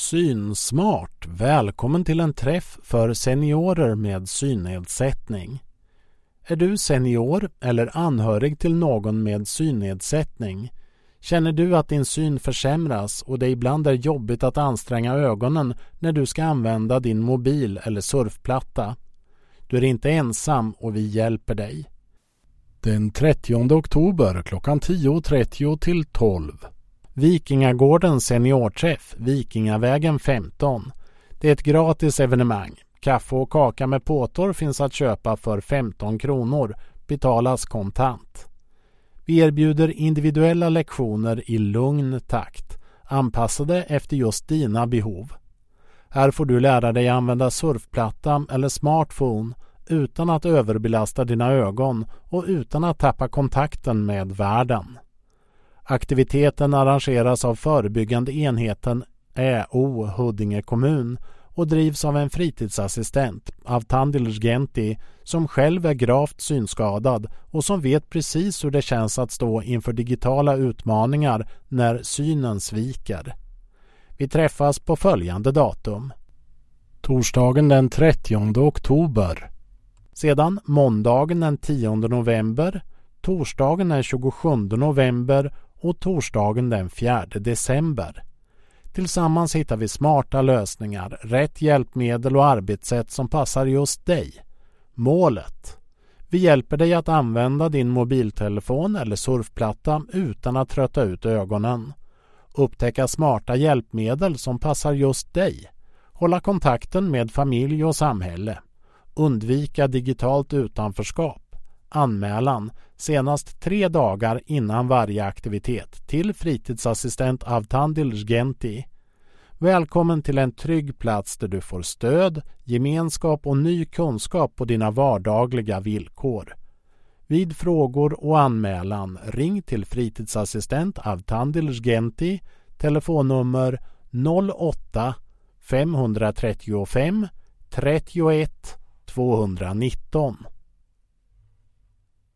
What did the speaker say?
Synsmart, välkommen till en träff för seniorer med synnedsättning. Är du senior eller anhörig till någon med synnedsättning? Känner du att din syn försämras och det ibland är jobbigt att anstränga ögonen när du ska använda din mobil eller surfplatta? Du är inte ensam och vi hjälper dig. Den 30 oktober klockan 10.30 till 12. Vikingagården seniorträff, Vikingavägen 15. Det är ett gratis evenemang. Kaffe och kaka med påtor finns att köpa för 15 kronor. Betalas kontant. Vi erbjuder individuella lektioner i lugn takt, anpassade efter just dina behov. Här får du lära dig använda surfplatta eller smartphone utan att överbelasta dina ögon och utan att tappa kontakten med världen. Aktiviteten arrangeras av förebyggande enheten ÄO Huddinge kommun och drivs av en fritidsassistent av Tandil Genti som själv är gravt synskadad och som vet precis hur det känns att stå inför digitala utmaningar när synen sviker. Vi träffas på följande datum. Torsdagen den 30 oktober. Sedan måndagen den 10 november, torsdagen den 27 november och torsdagen den 4 december. Tillsammans hittar vi smarta lösningar, rätt hjälpmedel och arbetssätt som passar just dig. Målet. Vi hjälper dig att använda din mobiltelefon eller surfplatta utan att trötta ut ögonen. Upptäcka smarta hjälpmedel som passar just dig. Hålla kontakten med familj och samhälle. Undvika digitalt utanförskap. Anmälan senast 3 dagar innan varje aktivitet till fritidsassistent av Tandil Genti. Välkommen till en trygg plats där du får stöd, gemenskap och ny kunskap på dina vardagliga villkor. Vid frågor och anmälan ring till fritidsassistent av Tandil Genti, telefonnummer 08 535 31 219.